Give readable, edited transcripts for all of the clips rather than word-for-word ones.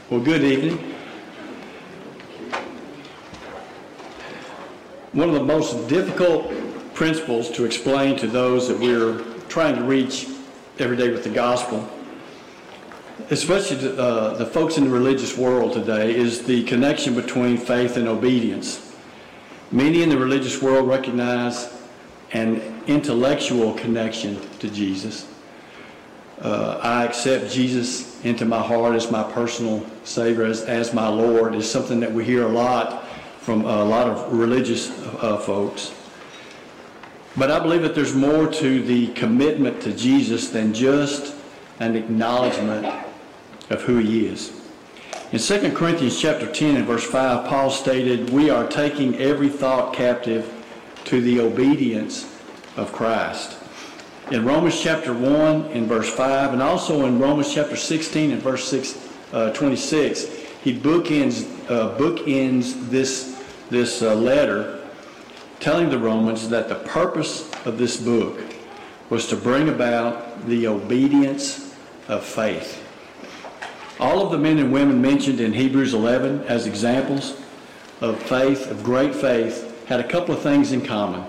Well, good evening. One of the most difficult principles to explain to those that we're trying to reach every day with the gospel, especially the folks in the religious world today, is the connection between faith and obedience. Many in the religious world recognize an intellectual connection to Jesus. I accept Jesus into my heart as my personal Savior, as my Lord, is something that we hear a lot from a lot of religious folks. But I believe that there's more to the commitment to Jesus than just an acknowledgement of who He is. In 2 Corinthians chapter 10 and verse 5, Paul stated, "We are taking every thought captive to the obedience of Christ." In Romans chapter 1 and verse 5, and also in Romans chapter 16 and verse 26, he bookends this letter, telling the Romans that the purpose of this book was to bring about the obedience of faith. All of the men and women mentioned in Hebrews 11 as examples of faith, of great faith, had a couple of things in common.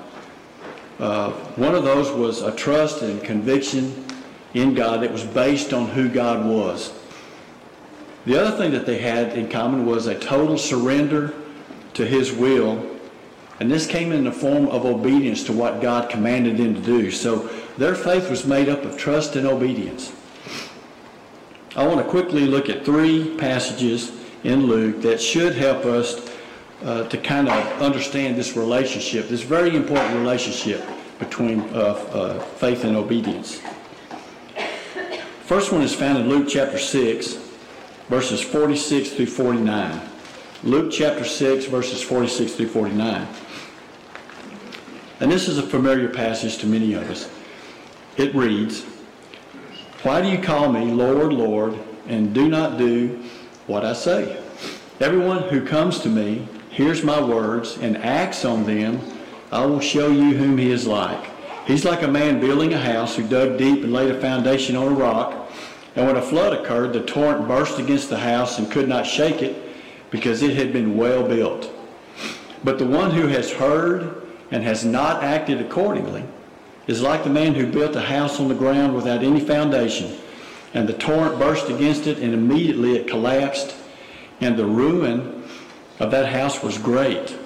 One of those was a trust and conviction in God that was based on who God was. The other thing that they had in common was a total surrender to His will, and this came in the form of obedience to what God commanded them to do. So their faith was made up of trust and obedience. I want to quickly look at three passages in Luke that should help us to kind of understand this relationship, this very important relationship between faith and obedience. First one is found in Luke chapter 6, verses 46 through 49. Luke chapter 6, verses 46 through 49. And this is a familiar passage to many of us. It reads, "Why do you call me Lord, Lord, and do not do what I say? Everyone who comes to me, hears my words, and acts on them, I will show you whom he is like. He's like a man building a house who dug deep and laid a foundation on a rock. And when a flood occurred, the torrent burst against the house and could not shake it because it had been well built. But the one who has heard and has not acted accordingly is like the man who built a house on the ground without any foundation. And the torrent burst against it, and immediately it collapsed, and the ruin of that house was great."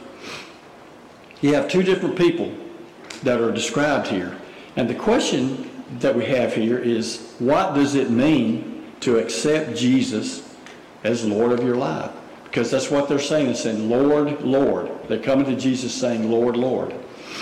You have two different people that are described here. And the question that we have here is, what does it mean to accept Jesus as Lord of your life? Because that's what they're saying. They're saying, Lord, Lord. They're coming to Jesus saying, Lord, Lord.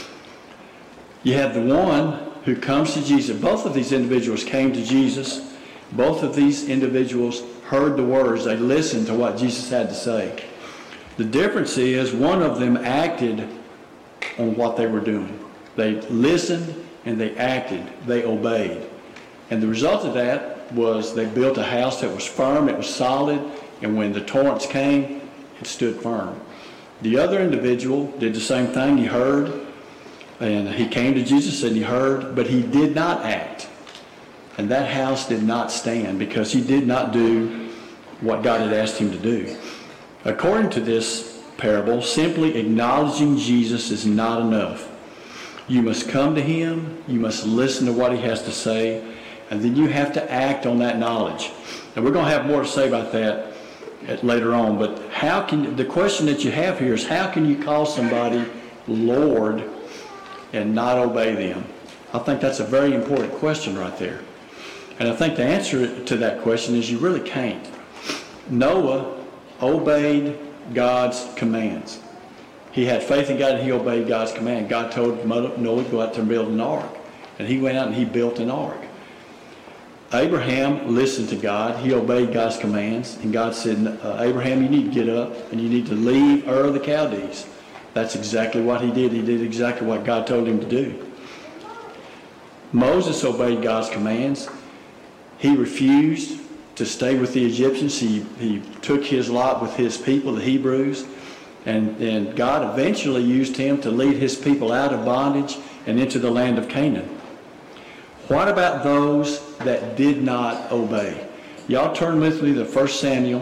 You have the one who comes to Jesus. Both of these individuals came to Jesus. Both of these individuals heard the words. They listened to what Jesus had to say. The difference is one of them acted on what they were doing. They listened and they acted. They obeyed. And the result of that was they built a house that was firm, it was solid, and when the torrents came, it stood firm. The other individual did the same thing. He heard, and he came to Jesus and he heard, but he did not act. And that house did not stand because he did not do what God had asked him to do. According to this parable, simply acknowledging Jesus is not enough. You must come to Him, you must listen to what He has to say, and then you have to act on that knowledge. And we're going to have more to say about that later on, but the question that you have here is, how can you call somebody Lord and not obey them? I think that's a very important question right there. And I think the answer to that question is you really can't. Noah obeyed God's commands. He had faith in God and he obeyed God's command. God told Noah to go out and build an ark. And he went out and he built an ark. Abraham listened to God. He obeyed God's commands. And God said, Abraham, you need to get up and you need to leave Ur of the Chaldees. That's exactly what he did. He did exactly what God told him to do. Moses obeyed God's commands. He refused to stay with the Egyptians. He took his lot with his people, the Hebrews, and God eventually used him to lead his people out of bondage and into the land of Canaan. What about those that did not obey? Y'all turn with me to 1 Samuel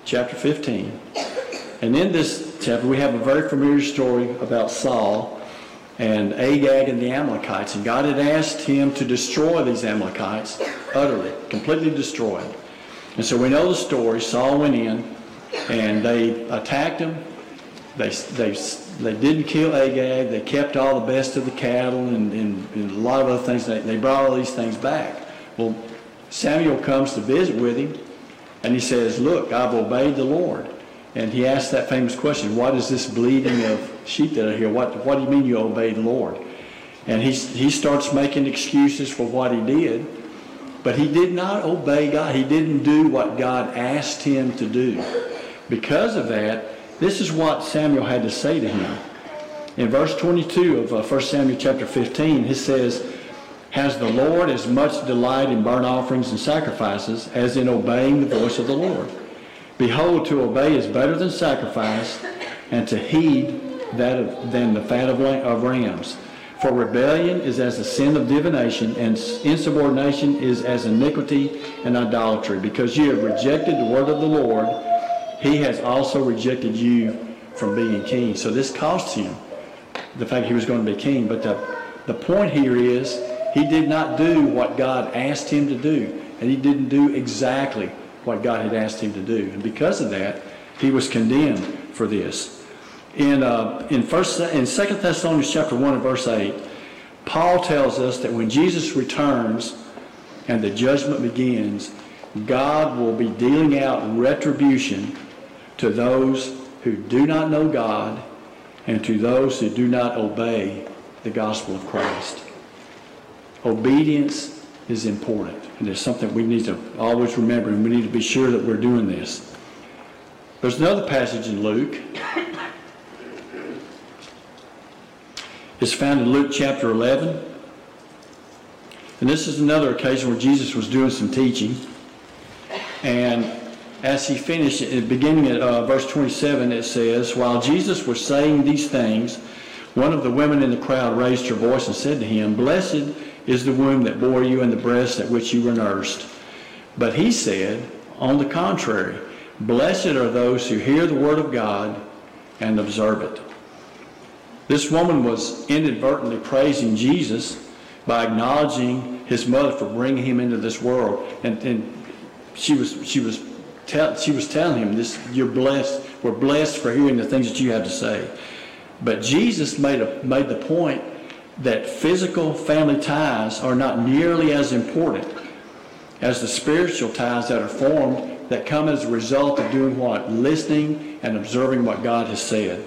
chapter 15. And in this chapter, we have a very familiar story about Saul and Agag and the Amalekites. And God had asked him to destroy these Amalekites utterly, completely destroy them. And so we know the story. Saul went in and they attacked him. They didn't kill Agag. They kept all the best of the cattle and a lot of other things. They brought all these things back. Well, Samuel comes to visit with him, and he says, look, I've obeyed the Lord. And he asks that famous question, what is this bleating of sheep that are here? What do you mean you obeyed the Lord? And he starts making excuses for what he did. But he did not obey God. He didn't do what God asked him to do. Because of that, this is what Samuel had to say to him. In verse 22 of 1 Samuel chapter 15, he says, has the Lord as much delight in burnt offerings and sacrifices as in obeying the voice of the Lord? Behold, to obey is better than sacrifice, and to heed than the fat of rams. For rebellion is as the sin of divination, and insubordination is as iniquity and idolatry. Because you have rejected the word of the Lord, he has also rejected you from being king. So this cost him the fact he was going to be king. But the point here is he did not do what God asked him to do, and he didn't do exactly what God had asked him to do. And because of that, he was condemned for this. In 2 Thessalonians chapter 1 and verse 8, Paul tells us that when Jesus returns and the judgment begins, God will be dealing out retribution to those who do not know God and to those who do not obey the gospel of Christ. Obedience is important, and it's something we need to always remember, and we need to be sure that we're doing this. There's another passage in Luke. It's found in Luke chapter 11. And this is another occasion where Jesus was doing some teaching. And as he finished, beginning at verse 27, it says, while Jesus was saying these things, one of the women in the crowd raised her voice and said to him, blessed is the womb that bore you and the breast at which you were nursed. But he said, on the contrary, blessed are those who hear the word of God and observe it. This woman was inadvertently praising Jesus by acknowledging his mother for bringing him into this world. And she was telling him, this, you're blessed. We're blessed for hearing the things that you have to say. But Jesus made the point that physical family ties are not nearly as important as the spiritual ties that are formed that come as a result of doing what? Listening and observing what God has said.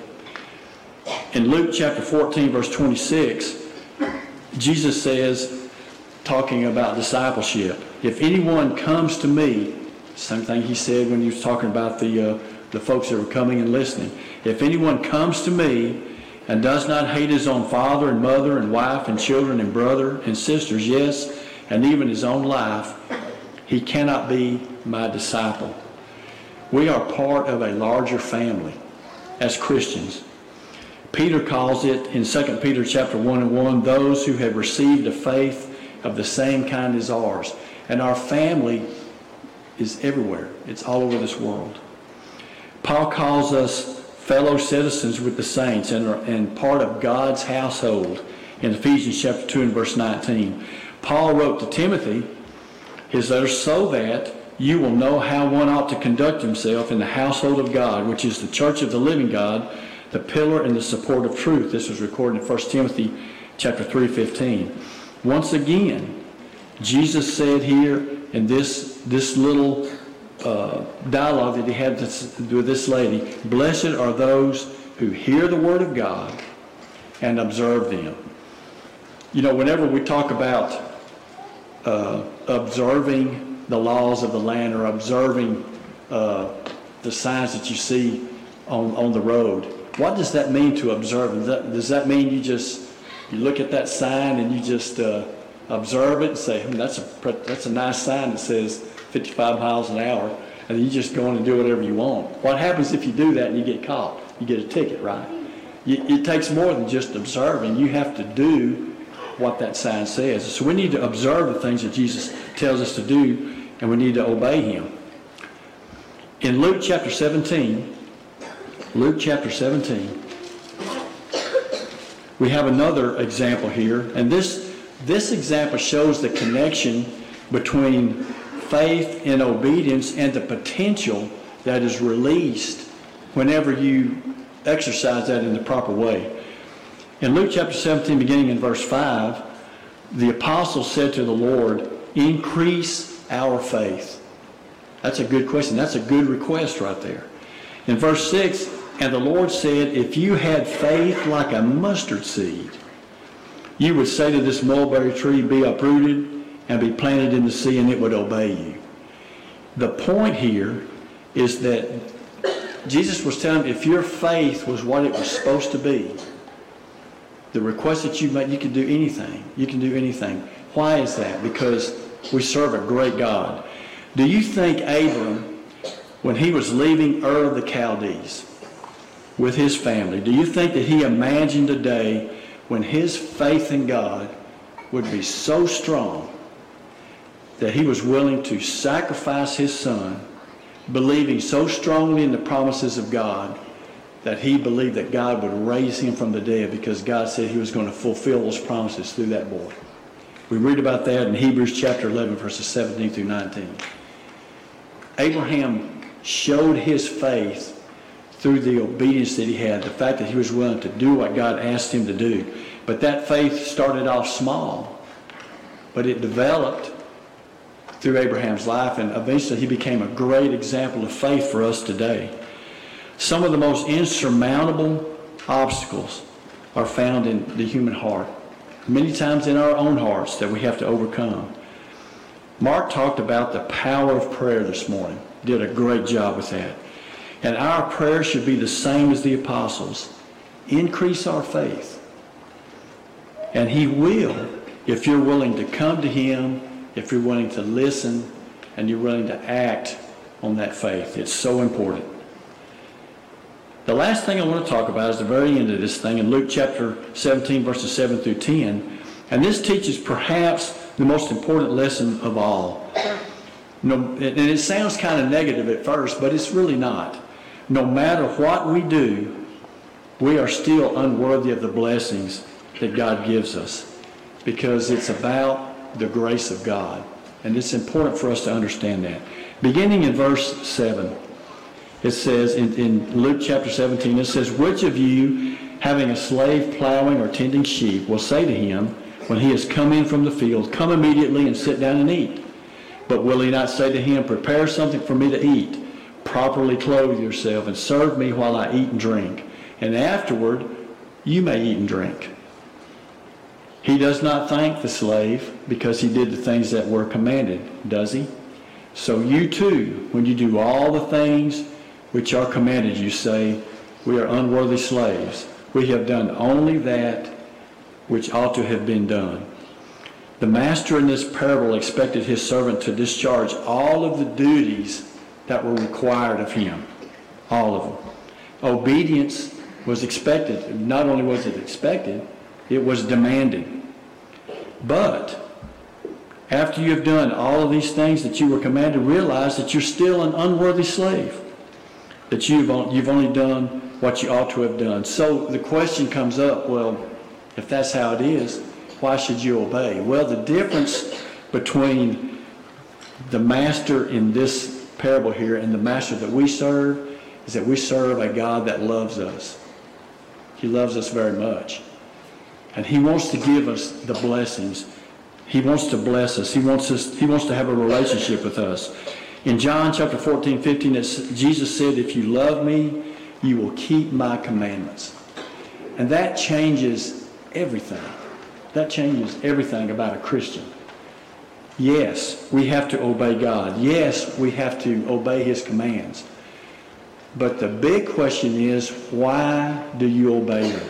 In Luke chapter 14, verse 26, Jesus says, talking about discipleship, if anyone comes to me, same thing he said when he was talking about the folks that were coming and listening. If anyone comes to me and does not hate his own father and mother and wife and children and brother and sisters, yes, and even his own life, he cannot be my disciple. We are part of a larger family as Christians. Peter calls it in 2 Peter chapter 1 and 1, those who have received a faith of the same kind as ours. And our family is everywhere. It's all over this world. Paul calls us fellow citizens with the saints and part of God's household in Ephesians chapter 2 and verse 19. Paul wrote to Timothy his letter so that you will know how one ought to conduct himself in the household of God, which is the church of the living God, the pillar and the support of truth. This was recorded in 1 Timothy chapter 3:15. Once again, Jesus said here in this little dialogue that he had with this lady, blessed are those who hear the word of God and observe them. You know, whenever we talk about observing the laws of the land or observing the signs that you see on the road, what does that mean to observe? Does that mean you look at that sign and you just observe it and say, that's a nice sign that says 55 miles an hour, and then you just go on and do whatever you want? What happens if you do that and you get caught? You get a ticket, right? It takes more than just observing. You have to do what that sign says. So we need to observe the things that Jesus tells us to do, and we need to obey him. In Luke chapter 17, we have another example here, and this example shows the connection between faith and obedience and the potential that is released whenever you exercise that in the proper way. In Luke chapter 17, beginning in verse 5, the apostle said to the Lord, "Increase our faith." That's a good question. That's a good request right there. In verse 6, and the Lord said, "If you had faith like a mustard seed, you would say to this mulberry tree, be uprooted and be planted in the sea, and it would obey you." The point here is that Jesus was telling them, if your faith was what it was supposed to be, the request that you made, you can do anything. You can do anything. Why is that? Because we serve a great God. Do you think Abram, when he was leaving Ur of the Chaldees with his family, do you think that he imagined a day when his faith in God would be so strong that he was willing to sacrifice his son, believing so strongly in the promises of God that he believed that God would raise him from the dead because God said he was going to fulfill those promises through that boy? We read about that in Hebrews chapter 11, verses 17 through 19. Abraham showed his faith through the obedience that he had, the fact that he was willing to do what God asked him to do. But that faith started off small, but it developed through Abraham's life, and eventually he became a great example of faith for us today. Some of the most insurmountable obstacles are found in the human heart, many times in our own hearts, that we have to overcome. Mark talked about the power of prayer this morning. Did a great job with that. And our prayer should be the same as the apostles. Increase our faith. And he will, if you're willing to come to him, if you're willing to listen, and you're willing to act on that faith. It's so important. The last thing I want to talk about is the very end of this thing in Luke chapter 17, verses 7 through 10. And this teaches perhaps the most important lesson of all. And it sounds kind of negative at first, but it's really not. No matter what we do, we are still unworthy of the blessings that God gives us, because it's about the grace of God. And it's important for us to understand that. Beginning in verse 7, it says in Luke chapter 17, it says, "Which of you, having a slave plowing or tending sheep, will say to him, when he has come in from the field, come immediately and sit down and eat? But will he not say to him, prepare something for me to eat, properly clothe yourself, and serve me while I eat and drink, and afterward you may eat and drink? He does not thank the slave because he did the things that were commanded, does he? So you too, when you do all the things which are commanded, you say, we are unworthy slaves. We have done only that which ought to have been done." The master in this parable expected his servant to discharge all of the duties that were required of him. All of them. Obedience was expected. Not only was it expected, it was demanded. But after you have done all of these things that you were commanded, realize that you're still an unworthy slave. That you've only done what you ought to have done. So the question comes up, well, if that's how it is, why should you obey? Well, the difference between the master in this parable here and the master that we serve is that we serve a God that loves us. He loves us very much. And he wants to give us the blessings. He wants to bless us. He wants to have a relationship with us. In John chapter 14, 15, Jesus said, "If you love me, you will keep my commandments." And that changes everything. That changes everything about a Christian. Yes, we have to obey God. Yes, we have to obey his commands. But the big question is, why do you obey them?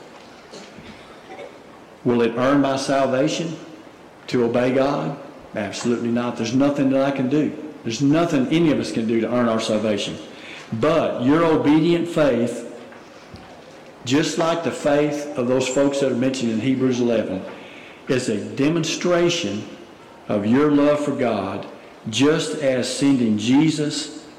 Will it earn my salvation to obey God? Absolutely not. There's nothing that I can do. There's nothing any of us can do to earn our salvation. But your obedient faith, just like the faith of those folks that are mentioned in Hebrews 11, is a demonstration of your love for God, just as sending Jesus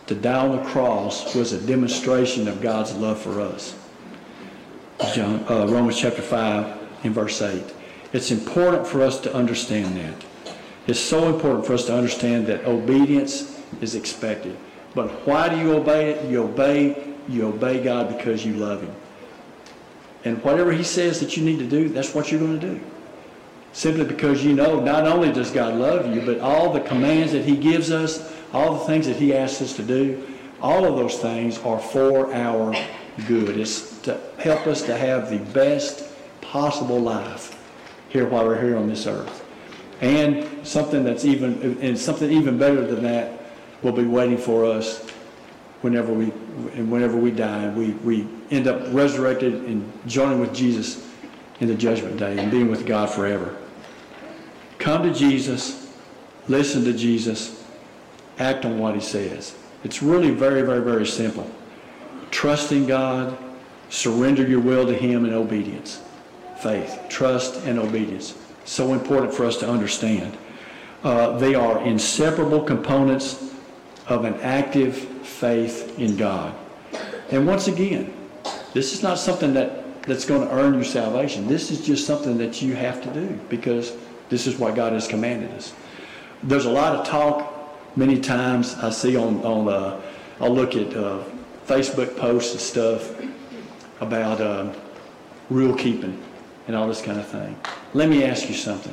to die on the cross was a demonstration of God's love for us. Romans chapter 5 and verse 8. It's important for us to understand that. It's so important for us to understand that obedience is expected. But why do you obey it? You obey God because you love Him. And whatever He says that you need to do, that's what you're going to do. Simply because you know not only does God love you, but all the commands that He gives us, all the things that He asks us to do, all of those things are for our good. It's to help us to have the best possible life here while we're here on this earth. And something even better than that will be waiting for us whenever we die and we end up resurrected and joining with Jesus in the judgment day and being with God forever. Come to Jesus, listen to Jesus, act on what He says. It's really very, very, very simple. Trust in God, surrender your will to Him in obedience. Faith, trust, and obedience. So important for us to understand. They are inseparable components of an active faith in God. And once again, this is not something that's going to earn you salvation. This is just something that you have to do because this is what God has commanded us. There's a lot of talk many times I see I'll look at Facebook posts and stuff about rule keeping and all this kind of thing. Let me ask you something.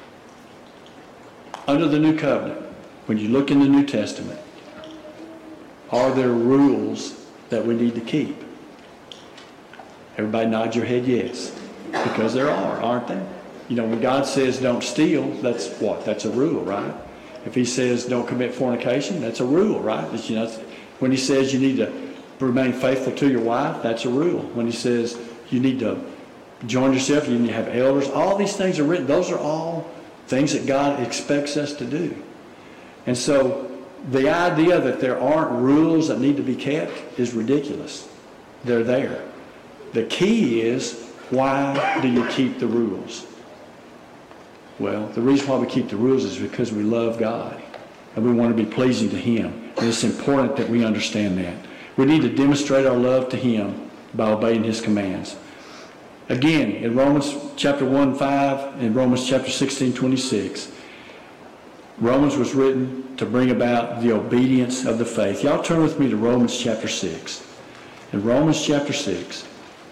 Under the New Covenant, when you look in the New Testament, are there rules that we need to keep? Everybody nod your head yes. Because there are, aren't there? You know, when God says don't steal, that's what? That's a rule, right? If He says don't commit fornication, that's a rule, right? When He says you need to remain faithful to your wife, that's a rule. When He says you need to join yourself, you need to have elders, all these things are written. Those are all things that God expects us to do. And so the idea that there aren't rules that need to be kept is ridiculous. They're there. The key is, why do you keep the rules? Well, the reason why we keep the rules is because we love God and we want to be pleasing to Him. And it's important that we understand that. We need to demonstrate our love to Him by obeying His commands. Again, in Romans chapter 1:5 and Romans chapter 16:26, Romans was written to bring about the obedience of the faith. Y'all turn with me to Romans chapter 6. In Romans chapter 6,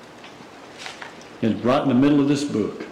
and right in the middle of this book,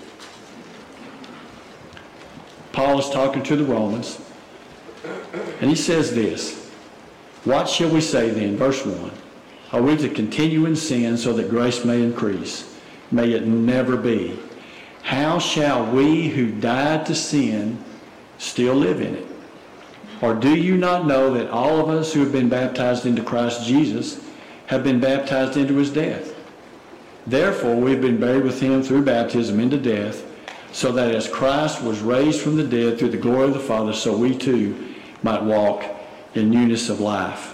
Paul is talking to the Romans, and he says this: what shall we say then? Verse 1. Are we to continue in sin so that grace may increase? May it never be. How shall we who died to sin still live in it? Or do you not know that all of us who have been baptized into Christ Jesus have been baptized into His death? Therefore we have been buried with Him through baptism into death, so that as Christ was raised from the dead through the glory of the Father, so we too might walk in newness of life.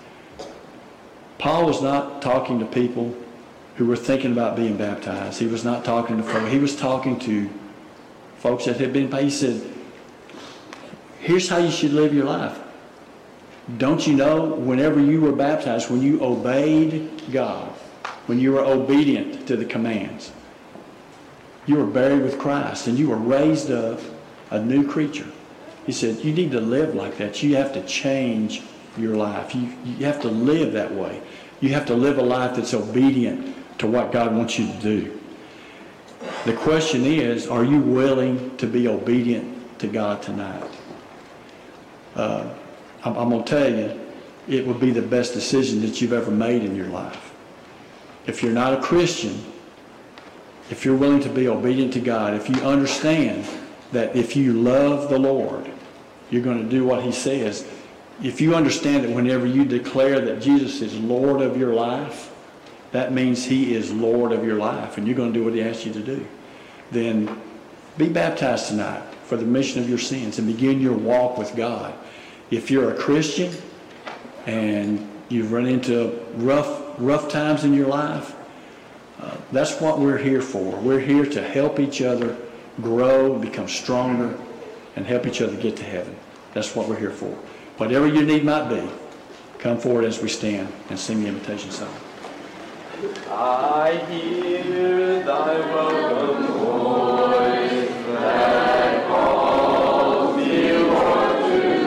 Paul was not talking to people who were thinking about being baptized. He was not talking to folks. He was talking to folks that had been. He said, here's how you should live your life. Don't you know, whenever you were baptized, when you obeyed God, when you were obedient to the commands, you were buried with Christ and you were raised up a new creature. He said, you need to live like that. You have to change your life. You have to live that way. You have to live a life that's obedient to what God wants you to do. The question is, are you willing to be obedient to God tonight? I'm going to tell you, it would be the best decision that you've ever made in your life. If you're not a Christian, if you're willing to be obedient to God, if you understand that if you love the Lord, you're going to do what He says. If you understand that whenever you declare that Jesus is Lord of your life, that means He is Lord of your life, and you're going to do what He asks you to do. Then be baptized tonight for the remission of your sins and begin your walk with God. If you're a Christian and you've run into rough times in your life, that's what we're here for. We're here to help each other grow, become stronger, and help each other get to heaven. That's what we're here for. Whatever your need might be, come forward as we stand and sing the invitation song. I hear thy welcome.